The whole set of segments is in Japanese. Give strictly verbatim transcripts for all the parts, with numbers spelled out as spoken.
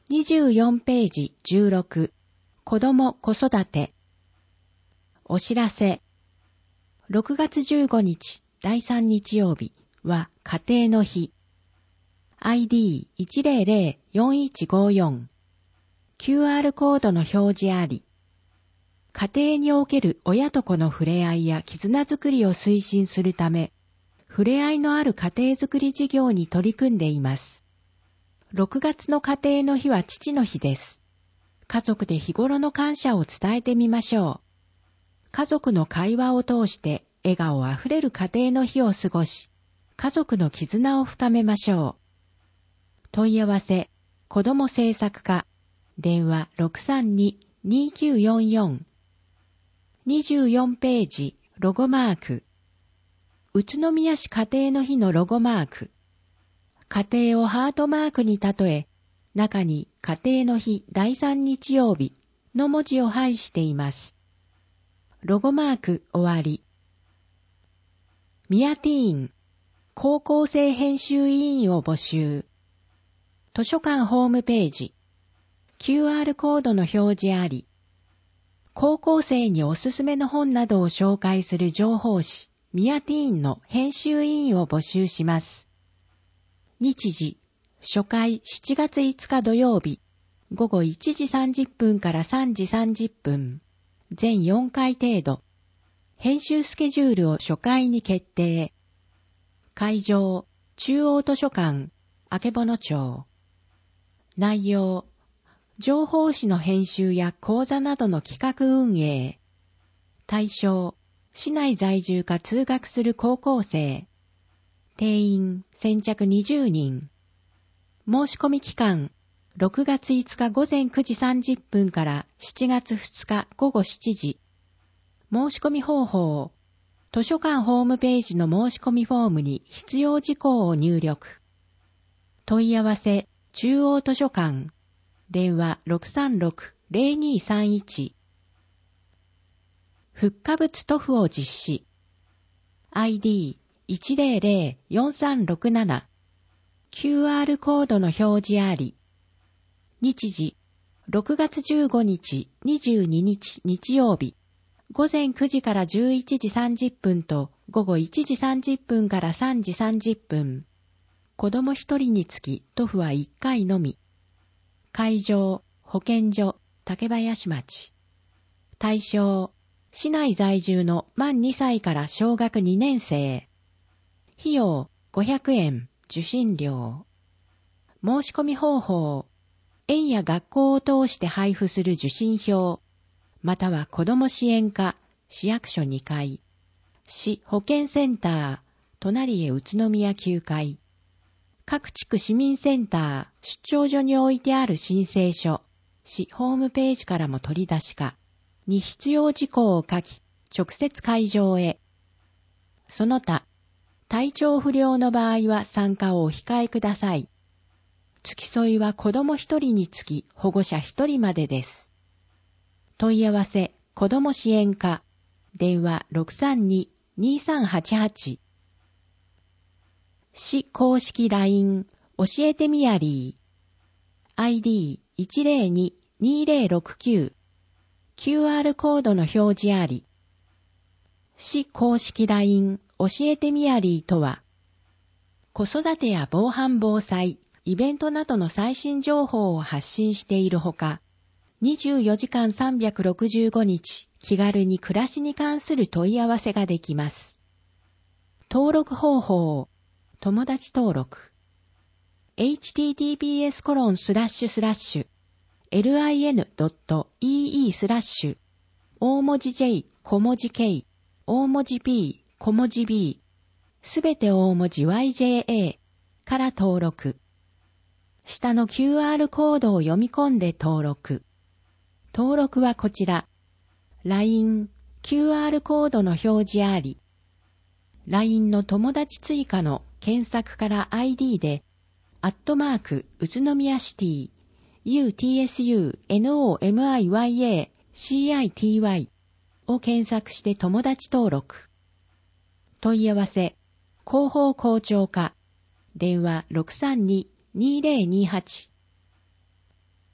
にじゅうよんページじゅうろく、子供子育て。お知らせ。ろくがつじゅうごにち、だいさん日曜日は家庭の日。アイディーいちゼロゼロよんいちごよん。キューアール コードの表示あり。家庭における親と子の触れ合いや絆づくりを推進するため、触れ合いのある家庭づくり事業に取り組んでいます。ろくがつの家庭の日は父の日です。家族で日頃の感謝を伝えてみましょう。家族の会話を通して笑顔あふれる家庭の日を過ごし、家族の絆を深めましょう。問い合わせ、子ども政策課、電話 ろくさんに にきゅうよんよん。にじゅうよんページ、ロゴマーク。宇都宮市家庭の日のロゴマーク。家庭をハートマークに例え、中に家庭の日だいさん日曜日の文字を配しています。ロゴマーク終わり。ミヤティーン、高校生編集委員を募集。図書館ホームページ。キューアール コードの表示あり。高校生におすすめの本などを紹介する情報誌、ミヤティーンの編集委員を募集します。日時、初回しちがついつか土曜日、ごごいちじさんじゅっぷんからさんじさんじゅっぷん、全よんかい程度。編集スケジュールを初回に決定。会場、中央図書館、曙町。内容、情報誌の編集や講座などの企画運営。対象、市内在住か通学する高校生。定員、先着にじゅうにん。申し込み期間、ろくがついつか午前くじさんじゅっぷんからしちがつふつか午後しちじ。申し込み方法、図書館ホームページの申し込みフォームに必要事項を入力。問い合わせ、中央図書館、電話 ろくさんろく ゼロにさんいち。復化物塗布を実施。アイディーいちゼロゼロよんさんろくなな。キューアール コードの表示あり。日時、ろくがつじゅうごにちにじゅうににち日曜日、午前くじからじゅういちじさんじゅっぷんと午後いちじさんじゅっぷんからさんじさんじゅっぷん。子供ひとりにつき塗布はいっかいのみ。会場、保健所、竹林町。対象、市内在住の満にさいから小学にねん生。費用、ごひゃくえん、受信料。申し込み方法、園や学校を通して配布する受信票、または子ども支援課、市役所にかい、市保健センター、隣へ宇都宮きゅうかい、各地区市民センター、出張所に置いてある申請書、市ホームページからも取り出しか、に必要事項を書き、直接会場へ。その他、体調不良の場合は参加をお控えください。付き添いは子供ひとりにつき保護者ひとりまでです。問い合わせ、子ども支援課、電話 ろくさんに にさんはちはち。市公式 ライン、教えてみやりー。アイディーいちゼロに にゼロろくきゅう。キューアール コードの表示あり。市公式 ライン、教えてみやりーとは、子育てや防犯防災、イベントなどの最新情報を発信しているほか、にじゅうよじかんさんびゃくろくじゅうごにち気軽に暮らしに関する問い合わせができます。登録方法、友達登録。エイチティーティーピーエスコロンスラッシュスラッシュエルアイエヌドットイーイースラッシュ大文字 J 小文字 K 大文字 P 小文字 B すべて大文字 ワイジェーエー から登録。下の キューアール コードを読み込んで登録。登録はこちら。ライン、キューアール コードの表示あり。ライン の友達追加の検索から アイディー で、アットマーク、宇都宮シティ、ユーティーエスユーエヌオーエムアイワイエーシーアイティーワイ を検索して友達登録。問い合わせ、広報校長課、電話 ろくさんに にゼロにはち。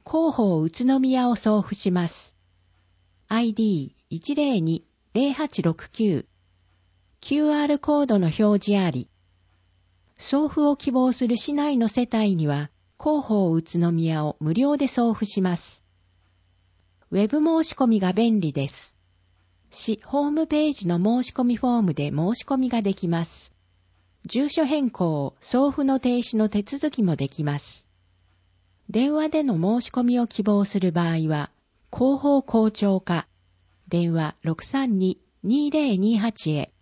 広報宇都宮を送付します。アイディーいちゼロにゼロはちろくきゅう キューアール コードの表示あり。送付を希望する市内の世帯には、広報宇都宮を無料で送付します。ウェブ申し込みが便利です。市ホームページの申し込みフォームで申し込みができます。住所変更、送付の停止の手続きもできます。電話での申し込みを希望する場合は、広報校長課、電話 ろくさんに にゼロにはち へ。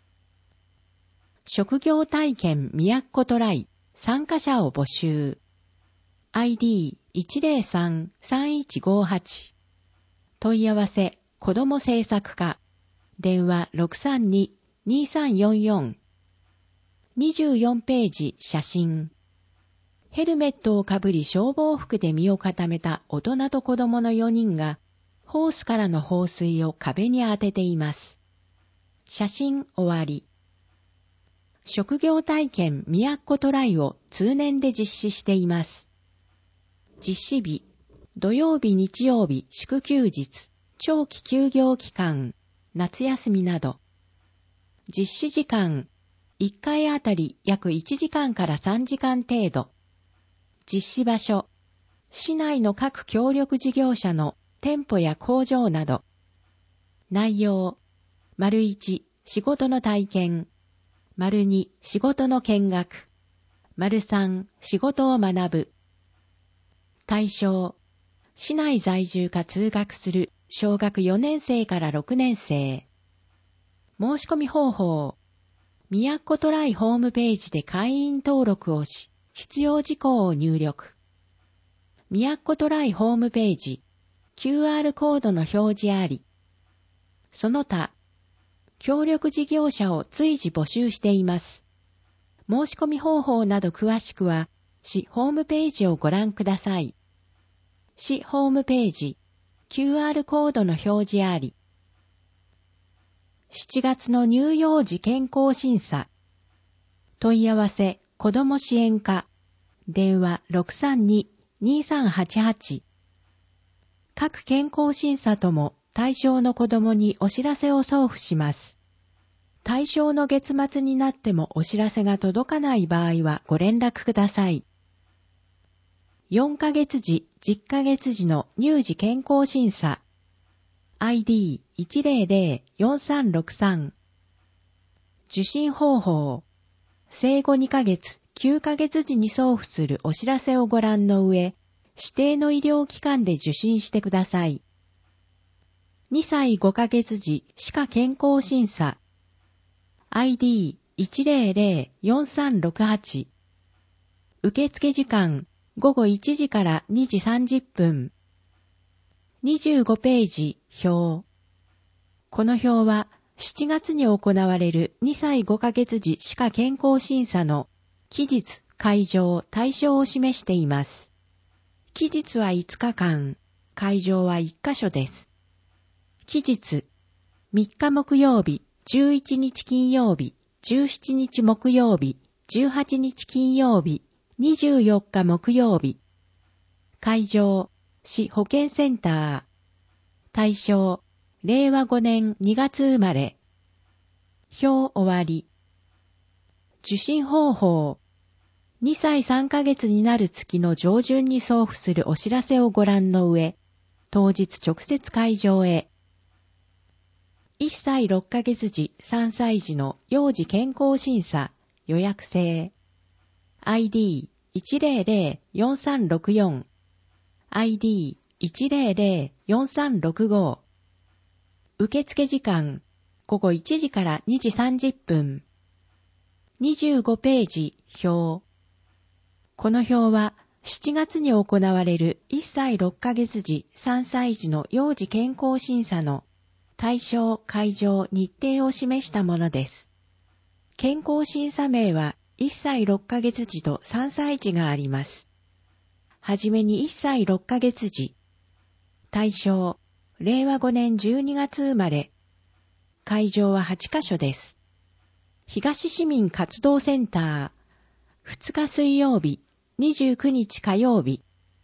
職業体験みやっこトライ、参加者を募集。アイディーいちゼロさん さんいちごはち。問い合わせ、子ども政策課、電話 ろくさんに にさんよんよん。にじゅうよんページ写真。ヘルメットをかぶり消防服で身を固めた大人と子供のよにんが、ホースからの放水を壁に当てています。写真終わり。職業体験みやっこトライを通年で実施しています。実施日、土曜日日曜日祝休日、長期休業期間、夏休みなど。実施時間、いっかいあたり約いちじかんからさんじかん程度。実施場所、市内の各協力事業者の店舗や工場など。内容、丸いち、仕事の体験。丸に、仕事の見学。丸さん、仕事を学ぶ。対象、市内在住か通学する小学よねん生からろくねん生。申し込み方法、みやっこトライホームページで会員登録をし、必要事項を入力。みやっこトライホームページ、キューアール コードの表示あり。その他、協力事業者を随時募集しています。申し込み方法など詳しくは、市ホームページをご覧ください。市ホームページ、キューアール コードの表示あり。しちがつの乳幼児健康審査。問い合わせ、子ども支援課。電話 ろくさんに にさんはちはち。各健康審査とも対象の子どもにお知らせを送付します。対象の月末になってもお知らせが届かない場合はご連絡ください。よんかげつじ、じゅっかげつじの乳児健康審査。アイディーいちゼロゼロよんさんろくさん。受診方法。生後にかげつ、きゅうかげつ時に送付するお知らせをご覧の上、指定の医療機関で受診してください。にさいごかげつ時、歯科健康審査。アイディーいちゼロゼロよんさんろくはち。受付時間、ごごいちじからにじさんじゅっぷん。にじゅうごページ、表。この表は、しちがつに行われるにさいごかげつ時歯科健康審査の期日、会場、対象を示しています。期日はいつかかん、会場はいっかしょです。期日、みっか木曜日、じゅういちにち金曜日、じゅうしちにち木曜日、じゅうはちにち金曜日、にじゅうよっか木曜日。会場、市保健センター。対象、れいわごねんにがつ生まれ。表終わり。受診方法。にさいさんかげつになる月の上旬に送付するお知らせをご覧の上、当日直接会場へ。いっさいろっかげつ時、さんさい児の幼児健康審査、予約制。アイディーいちゼロゼロよんさんろくよん。アイディーいちゼロゼロよんさんろくご。受付時間、ごごいちじからにじさんじゅっぷん。にじゅうごページ、表。この表は、しちがつに行われるいっさいろっかげつ時、さんさい児の幼児健康審査の対象、会場、日程を示したものです。健康審査名はいっさいろっかげつ時とさんさい児があります。はじめにいっさいろっかげつ時。対象、れいわごねんじゅうにがつ生まれ。会場ははちかしょです。東市民活動センター。ふつか水曜日、にじゅうくにち火曜日。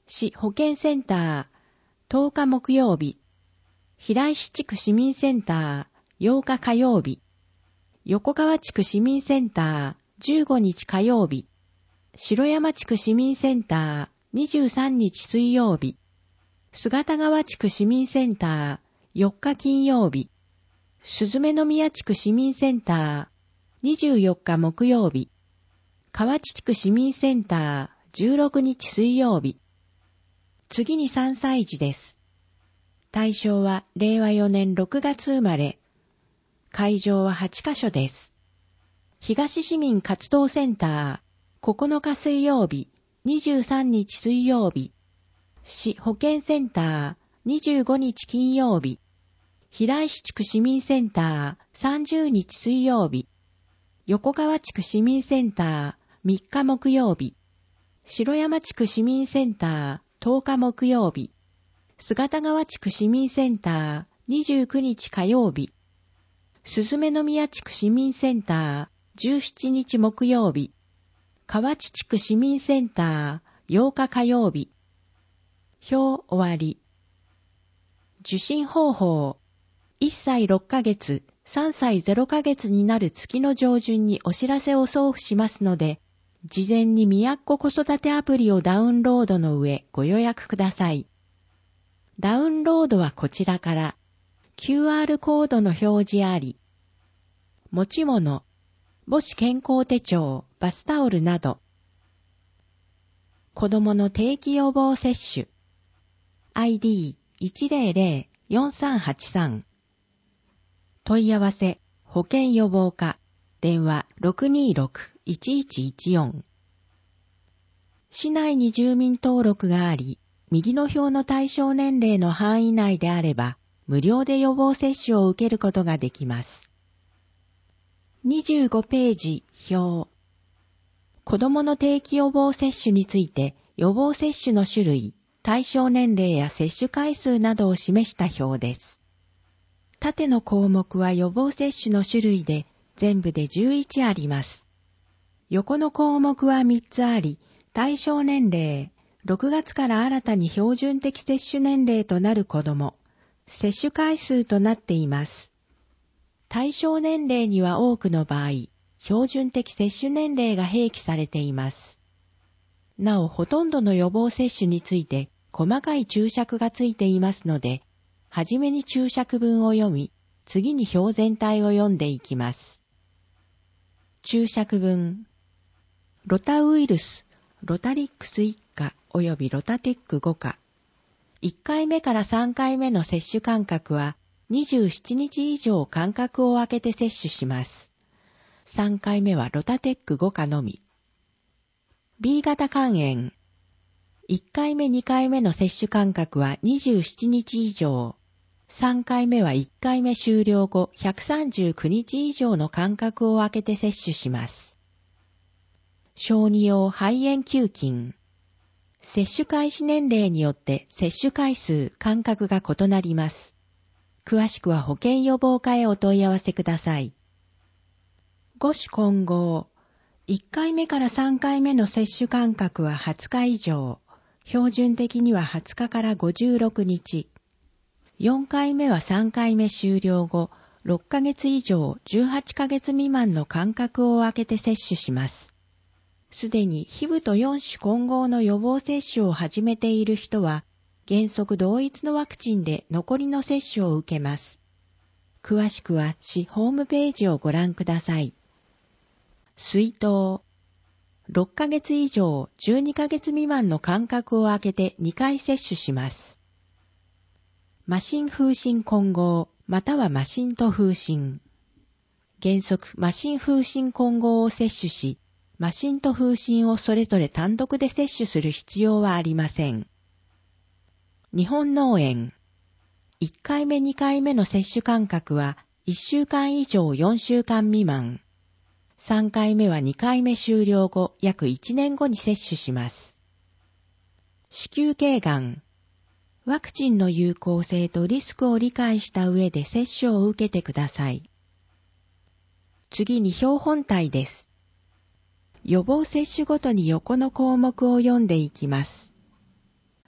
市保健センターとおか木曜日、平石地区市民センターようか火曜日、横川地区市民センターじゅうごにち火曜日、城山地区市民センターにじゅうさんにち水曜日、姿川地区市民センターよっか金曜日、鈴目宮地区市民センターにじゅうよっか木曜日、河内地区市民センターじゅうろくにち水曜日。次にさんさい児です。対象はれいわよねんろくがつ生まれ。会場ははちカ所です。東市民活動センターここのか水曜日、にじゅうさんにち水曜日。市保健センターにじゅうごにち金曜日。平石地区市民センターさんじゅうにち水曜日。横川地区市民センターみっか木曜日。城山地区市民センターとおか木曜日。姿川地区市民センターにじゅうくにち火曜日。鈴目宮地区市民センターじゅうしちにち木曜日。河内地区市民センターようか火曜日。表終わり。受診方法。いっさいろっかげつ、さんさいゼロかげつになる月の上旬にお知らせを送付しますので、事前にみやっこ子育てアプリをダウンロードの上ご予約ください。ダウンロードはこちらから。キューアール コードの表示あり。持ち物、母子健康手帳、バスタオルなど。子供の定期予防接種。アイディーいちぜろぜろよんさんはちさん。問い合わせ、保健予防課、電話 ろくにろくいちいちいちよん。市内に住民登録があり、右の表の対象年齢の範囲内であれば、無料で予防接種を受けることができます。にじゅうごページ表。子供の定期予防接種について予防接種の種類、対象年齢や接種回数などを示した表です。縦の項目は予防接種の種類で全部でじゅういちあります。横の項目はみっつあり、対象年齢、ろくがつから新たに標準的接種年齢となる子供、接種回数となっています。対象年齢には多くの場合、標準的接種年齢が併記されています。なお、ほとんどの予防接種について細かい注釈がついていますので、はじめに注釈文を読み、次に表全体を読んでいきます。注釈文。ロタウイルス、ロタリックスいっか及びロタテックごか。いっかいめからさんかいめの接種間隔はにじゅうしちにち以上間隔を空けて接種します。さんかいめはロタテックごかのみ。B 型肝炎。いっかいめにかいめの接種間隔はにじゅうしちにち以上。さんかいめはいっかいめ終了後ひゃくさんじゅうくにち以上の間隔を空けて接種します。小児用肺炎球菌。接種開始年齢によって接種回数、間隔が異なります。詳しくは保健予防課へお問い合わせください。母子混合。いっかいめからさんかいめの接種間隔ははつか以上。標準的にははつかからごじゅうろくにち。よんかいめはさんかいめ終了後、ろっかげつ以上じゅうはちかげつ未満の間隔を空けて接種します。すでに皮膚とよん種混合の予防接種を始めている人は、原則同一のワクチンで残りの接種を受けます。詳しくは市ホームページをご覧ください。水筒。ろっかげつ以上じゅうにかげつ未満の間隔を空けてにかい接種します。麻疹風疹混合または麻疹と風疹。原則麻疹風疹混合を接種し、麻疹と風疹をそれぞれ単独で接種する必要はありません。日本脳炎。いっかいめにかいめの接種間隔はいっしゅうかん以上よんしゅうかん未満。さんかいめはにかいめ終了後約いちねんごに接種します。子宮頸がん。ワクチンの有効性とリスクを理解した上で接種を受けてください。次に表本体です。予防接種ごとに横の項目を読んでいきます。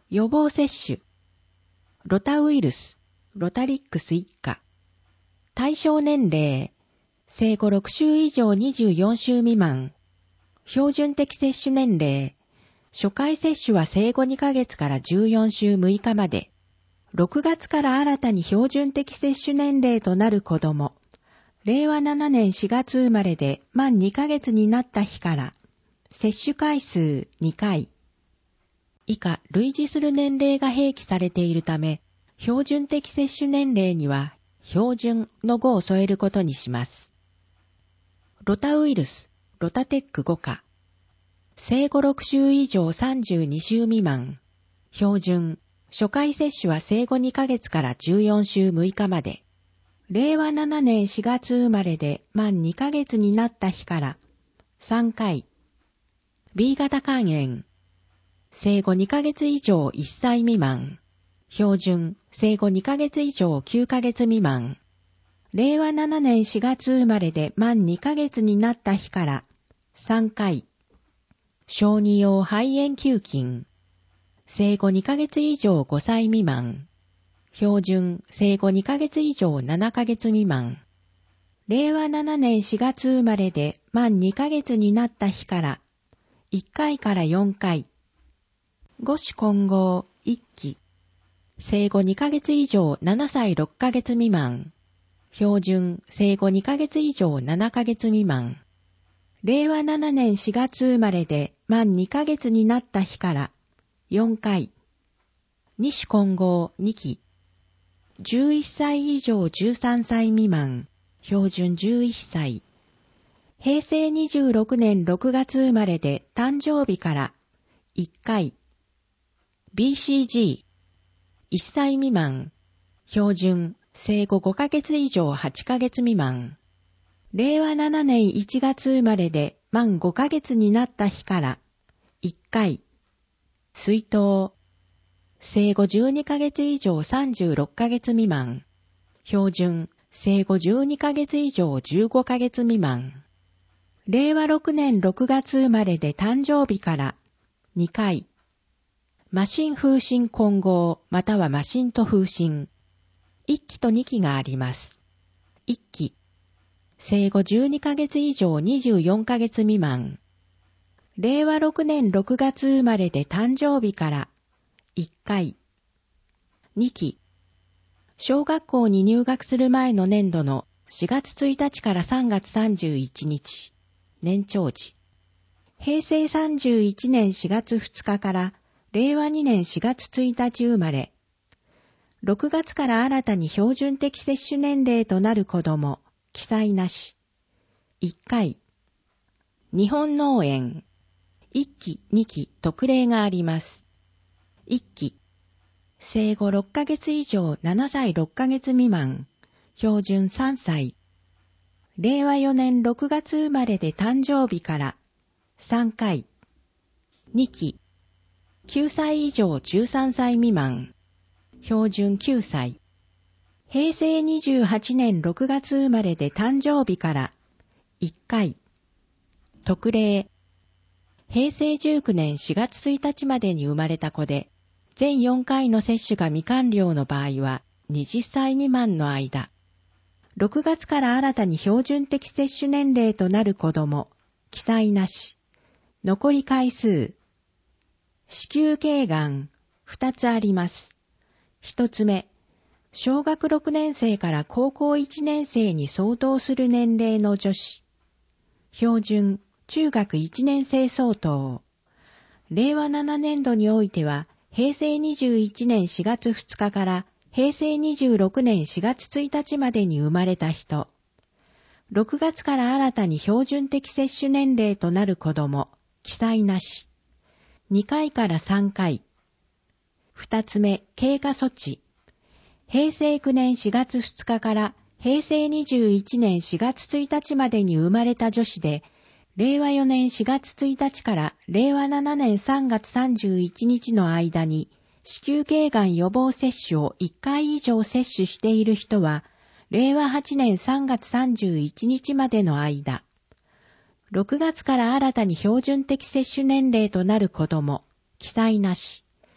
予防接種。ロタウイルス、ロタリックス一家。対象年齢、生後ろく週以上にじゅうよん週未満。標準的接種年齢、初回接種は生後にかげつからじゅうよん週むいかまで。ろくがつから新たに標準的接種年齢となる子供。れいわななねんしがつ生まれで満にかげつになった日から、接種回数にかい。以下、類似する年齢が併記されているため、標準的接種年齢には、標準の語を添えることにします。ロタウイルス、ロタテックごか。生後ろく週以上さんじゅうに週未満。標準、初回接種は生後にかげつからじゅうよん週むいかまで。れいわななねんしがつ生まれで満にかげつになった日からさんかい。ビー 型肝炎。生後にかげつ以上いっさい未満。標準、生後にかげつ以上きゅうかげつ未満。れいわななねんしがつ生まれで満にかげつになった日からさんかい。小児用肺炎球菌。生後にかげつ以上ごさい未満。標準、生後にかげつ以上ななかげつ未満。れいわななねんしがつ生まれで満にかげつになった日からいっかいからよんかい。母子混合いっき。生後にかげつ以上ななさいろっかげつ未満。標準、生後にかげつ以上ななかげつ未満。れいわななねんしがつ生まれで満にかげつになった日からよんかい。二子混合にき。じゅういっさい以上じゅうさんさい未満。標準じゅういっさい。へいせいにじゅうろくねんろくがつ生まれで誕生日からいっかい。ビーシージー。いっさい未満。標準、生後ごかげつ以上はちかげつ未満。れいわななねんいちがつ生まれで満ごかげつになった日からいっかい。水筒。生後じゅうにかげつ以上さんじゅうろっかげつ未満。標準、生後じゅうにかげつ以上じゅうごかげつ未満。れいわろくねんろくがつ生まれで誕生日からにかい。麻疹風疹混合または麻疹と風疹。いっきとにきがあります。いっき。生後じゅうにかげつ以上にじゅうよんかげつ未満。れいわろくねんろくがつ生まれで誕生日からいっかい。にき。小学校に入学する前の年度のしがつついたちからさんがつさんじゅういちにち。年長時。へいせいさんじゅういちねんしがつふつかかられいわにねんしがつついたち生まれ。ろくがつから新たに標準的接種年齢となる子供、記載なし。いっかい。日本脳炎。いっき、にき、特例があります。いっき。生後ろっかげつ以上ななさいろっかげつ未満。標準さんさい。れいわよねんろくがつ生まれで誕生日からさんかい。にき。きゅうさい以上じゅうさんさい未満。標準きゅうさい。へいせいにじゅうはちねんろくがつ生まれで誕生日からいっかい。特例。へいせいじゅうきゅうねんしがつついたちまでに生まれた子で、全よんかいの接種が未完了の場合ははたち未満の間。ろくがつから新たに標準的接種年齢となる子供、記載なし。残り回数。子宮頸がん、ふたつあります。ひとつめ、小学ろくねんせいから高校いちねんせいに相当する年齢の女子。標準、中学いちねんせい相当。れいわななねんどにおいては、へいせいにじゅういちねんしがつふつかからへいせいにじゅうろくねんしがつついたちまでに生まれた人。ろくがつから新たに標準的接種年齢となる子供、記載なし。にかいからさんかい。二つ目、経過措置。へいせいきゅうねんしがつふつかからへいせいにじゅういちねんしがつついたちまでに生まれた女子で、れいわよねんしがつついたちかられいわななねんさんがつさんじゅういちにちの間に子宮頸がん予防接種をいっかい以上接種している人は、れいわはちねんさんがつさんじゅういちにちまでの間。ろくがつから新たに標準的接種年齢となる子供、記載なし。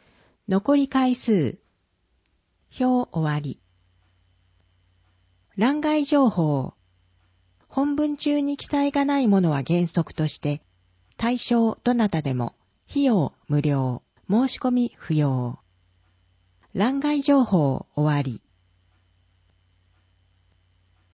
残り回数。表終わり。欄外情報。本文中に記載がないものは原則として、対象どなたでも、費用無料、申し込み不要。欄外情報終わり。